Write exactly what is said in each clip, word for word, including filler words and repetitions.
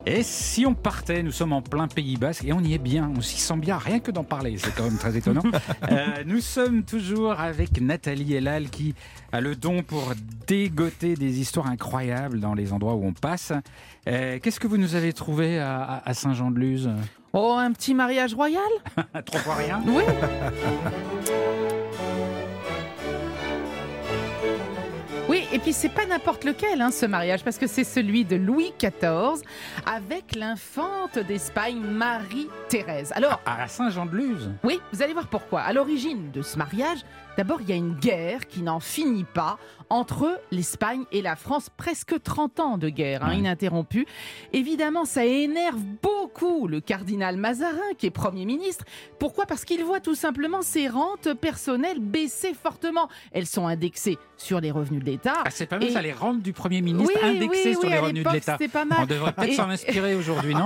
Et si on partait, nous sommes en plein Pays Basque et on y est bien, on s'y sent bien, rien que d'en parler, c'est quand même très étonnant. euh, nous sommes toujours avec Nathalie Elal qui a le don pour dégoter des histoires incroyables dans les endroits où on passe. Euh, qu'est-ce que vous nous avez trouvé à, à, à Saint-Jean-de-Luz ? Oh, un petit mariage royal ? Trois fois rien ? Oui. Oui, et puis c'est pas n'importe lequel, hein, ce mariage, parce que c'est celui de Louis quatorze avec l'infante d'Espagne, Marie-Thérèse. Alors, à Saint-Jean-de-Luz ? Oui, vous allez voir pourquoi. À l'origine de ce mariage, d'abord, il y a une guerre qui n'en finit pas entre l'Espagne et la France. Presque trente ans de guerre, hein, ouais. ininterrompue. Évidemment, ça énerve beaucoup le cardinal Mazarin, qui est Premier ministre. Pourquoi ? Parce qu'il voit tout simplement ses rentes personnelles baisser fortement. Elles sont indexées sur les revenus de l'État. Ah, c'est pas mal et... ça, les rentes du Premier ministre oui, indexées oui, sur oui, les revenus de l'État. Pas mal. On devrait peut-être et... s'en inspirer aujourd'hui, non ?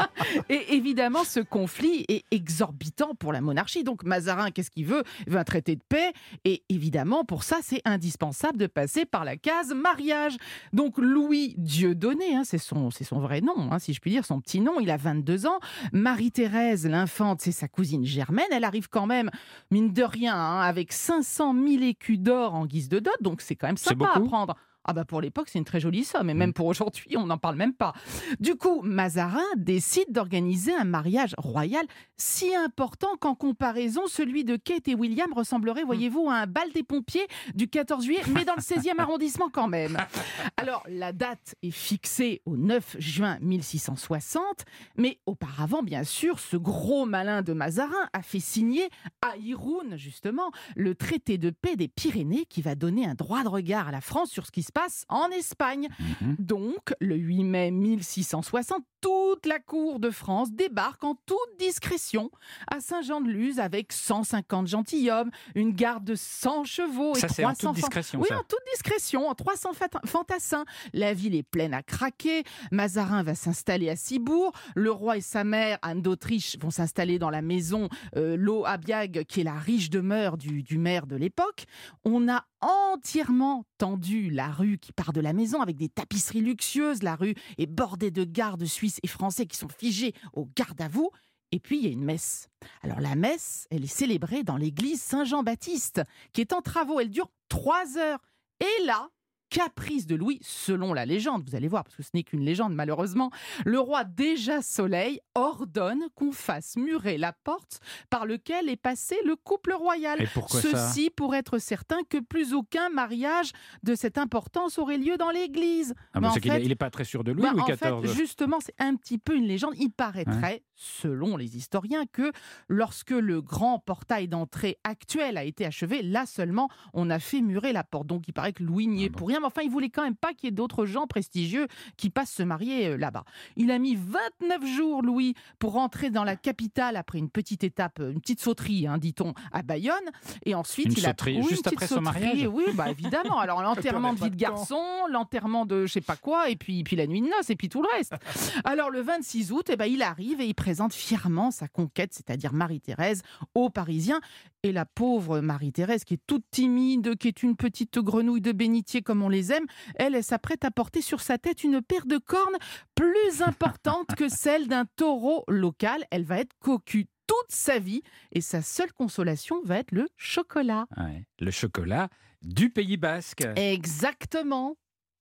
Et évidemment, ce conflit est exorbitant pour la monarchie. Donc Mazarin, qu'est-ce qu'il veut ? Il veut un traité de paix. Et évidemment, pour ça, c'est indispensable de passer par la case mariage. Donc Louis Dieudonné, hein, c'est, son, c'est son vrai nom, hein, si je puis dire, son petit nom, il a vingt-deux ans. Marie-Thérèse, l'infante, c'est sa cousine germaine. Elle arrive quand même, mine de rien, hein, avec cinq cent mille écus d'or en guise de dot. Donc c'est quand même sympa à prendre. Ah bah pour l'époque, c'est une très jolie somme, et même pour aujourd'hui, on n'en parle même pas. Du coup, Mazarin décide d'organiser un mariage royal si important qu'en comparaison, celui de Kate et William ressemblerait, voyez-vous, à un bal des pompiers du quatorze juillet, mais dans le seizième arrondissement quand même. Alors, la date est fixée au neuf juin mille six cent soixante, mais auparavant, bien sûr, ce gros malin de Mazarin a fait signer à Irún, justement, le traité de paix des Pyrénées qui va donner un droit de regard à la France sur ce qui se passe en Espagne. Mmh. Donc, le huit mai mille six cent soixante, toute la cour de France débarque en toute discrétion à Saint-Jean-de-Luz avec cent cinquante gentilshommes, une garde de cent chevaux et ça, trois cents... c'est en toute discrétion, Oui, ça. en toute discrétion, trois cents fantassins. La ville est pleine à craquer. Mazarin va s'installer à Cibourg. Le roi et sa mère, Anne d'Autriche, vont s'installer dans la maison euh, L'Eau-Abiag, qui est la riche demeure du, du maire de l'époque. On a entièrement tendu la rue qui part de la maison avec des tapisseries luxueuses. La rue est bordée de gardes suisses et français qui sont figés au garde à vous. Et puis, il y a une messe. Alors, la messe, elle est célébrée dans l'église Saint-Jean-Baptiste, qui est en travaux. Elle dure trois heures. Et là, caprice de Louis, selon la légende, vous allez voir, parce que ce n'est qu'une légende malheureusement, le roi déjà Soleil ordonne qu'on fasse murer la porte par laquelle est passé le couple royal. Et pourquoi Ceci ça pour être certain que plus aucun mariage de cette importance aurait lieu dans l'église. Ah bah c'est qu'il n'est pas très sûr de lui, bah Louis en quatorze. fait, justement, c'est un petit peu une légende. Il paraîtrait, hein, selon les historiens, que lorsque le grand portail d'entrée actuel a été achevé, là seulement, on a fait murer la porte. Donc il paraît que Louis n'y est ah bon. pour rien. Mais enfin, il voulait quand même pas qu'il y ait d'autres gens prestigieux qui passent se marier là-bas. Il a mis vingt-neuf jours, Louis, pour rentrer dans la capitale après une petite étape, une petite sauterie, hein, dit-on, à Bayonne. Et ensuite, une il sauterie, a oui, juste une après sauterie, son mariage. Oui, bah évidemment. Alors l'enterrement de vie de garçon, l'enterrement de je sais pas quoi, et puis, puis la nuit de noces, et puis tout le reste. Alors le vingt-six août, eh ben, il arrive et il présente fièrement sa conquête, c'est-à-dire Marie-Thérèse, aux Parisiens. Et la pauvre Marie-Thérèse, qui est toute timide, qui est une petite grenouille de bénitier comme on les aime, elle, elle s'apprête à porter sur sa tête une paire de cornes plus importante que celle d'un taureau local. Elle va être cocue toute sa vie et sa seule consolation va être le chocolat. Ouais, le chocolat du Pays Basque. Exactement.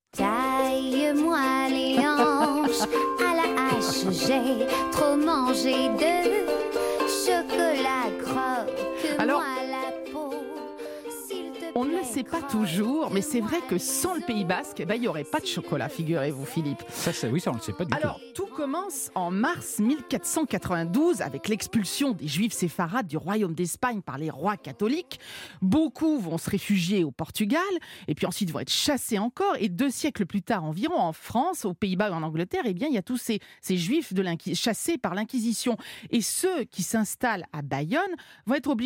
Taille-moi les hanches à la hache, j'ai trop mangé de chocolat croque. Alors, la peau, on ne le sait pas toujours, mais c'est vrai que sans le Pays Basque, ben, il n'y aurait pas de chocolat, figurez-vous, Philippe. Ça, c'est, oui, ça, on ne le sait pas du Alors, tout. Alors, tout commence en mars mille quatre cent quatre-vingt-douze avec l'expulsion des Juifs séfarades du royaume d'Espagne par les rois catholiques. Beaucoup vont se réfugier au Portugal, et puis ensuite vont être chassés encore. Et deux siècles plus tard environ, en France, aux Pays-Bas et en Angleterre, eh bien, il y a tous ces, ces Juifs de chassés par l'Inquisition. Et ceux qui s'installent à Bayonne vont être obligés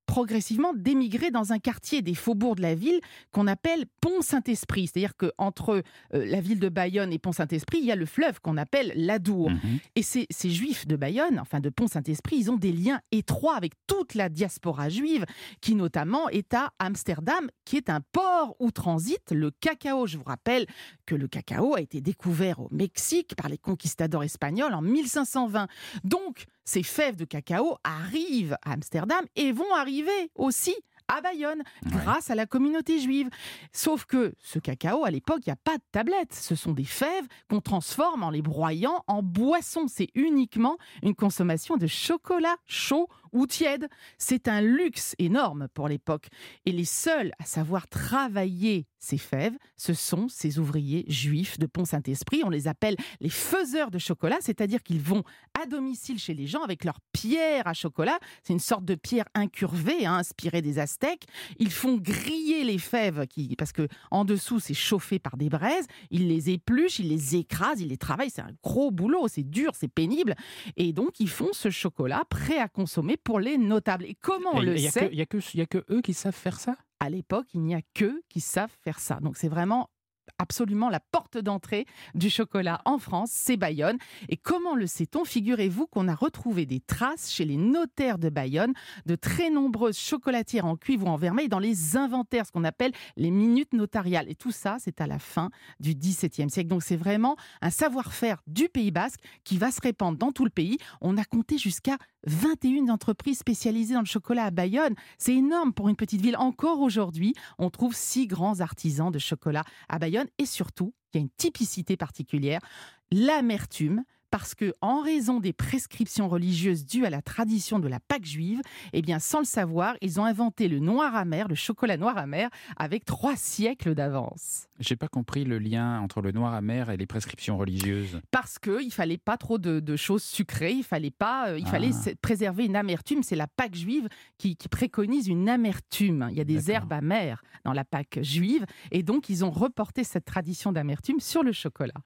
progressivement d'émigrer dans un quartier des faubourgs de la ville qu'on appelle Pont-Saint-Esprit. C'est-à-dire qu'entre euh, la ville de Bayonne et Pont-Saint-Esprit, il y a le fleuve qu'on appelle l'Adour. Mmh. Et ces, ces juifs de Bayonne, enfin de Pont-Saint-Esprit, ils ont des liens étroits avec toute la diaspora juive, qui notamment est à Amsterdam, qui est un port où transite le cacao. Je vous rappelle que le cacao a été découvert au Mexique par les conquistadors espagnols en mille cinq cent vingt. Donc, ces fèves de cacao arrivent à Amsterdam et vont arriver aussi à Bayonne, grâce ouais. à la communauté juive. Sauf que ce cacao, à l'époque, il n'y a pas de tablette. Ce sont des fèves qu'on transforme en les broyant en boisson. C'est uniquement une consommation de chocolat chaud ou tiède. C'est un luxe énorme pour l'époque. Et les seuls à savoir travailler ces fèves, ce sont ces ouvriers juifs de Pont-Saint-Esprit. On les appelle les faiseurs de chocolat, c'est-à-dire qu'ils vont à domicile chez les gens avec leur pierre à chocolat. C'est une sorte de pierre incurvée, hein, inspirée des Aztèques. Ils font griller les fèves, qui, parce qu'en dessous, c'est chauffé par des braises. Ils les épluchent, ils les écrasent, ils les travaillent. C'est un gros boulot, c'est dur, c'est pénible. Et donc, ils font ce chocolat prêt à consommer pour les notables. Et comment on et le y a sait ? Il n'y a, a, a que eux qui savent faire ça ? À l'époque, il n'y a qu'eux qui savent faire ça. Donc, c'est vraiment absolument la porte d'entrée du chocolat en France, c'est Bayonne. Et comment le sait-on ? Figurez-vous qu'on a retrouvé des traces chez les notaires de Bayonne de très nombreuses chocolatières en cuivre ou en vermeil dans les inventaires, ce qu'on appelle les minutes notariales. Et tout ça, c'est à la fin du dix-septième siècle. Donc c'est vraiment un savoir-faire du Pays Basque qui va se répandre dans tout le pays. On a compté jusqu'à vingt et une entreprises spécialisées dans le chocolat à Bayonne. C'est énorme pour une petite ville. Encore aujourd'hui, on trouve six grands artisans de chocolat à Bayonne. Et surtout, il y a une typicité particulière, l'amertume, parce que en raison des prescriptions religieuses dues à la tradition de la Pâque juive, eh bien, sans le savoir, ils ont inventé le noir amer, le chocolat noir amer, avec trois siècles d'avance. J'ai pas compris le lien entre le noir amer et les prescriptions religieuses. Parce qu'il fallait pas trop de, de choses sucrées, il fallait pas, euh, il ah. fallait préserver une amertume. C'est la Pâque juive qui, qui préconise une amertume. Il y a des D'accord. herbes amères dans la Pâque juive, et donc ils ont reporté cette tradition d'amertume sur le chocolat.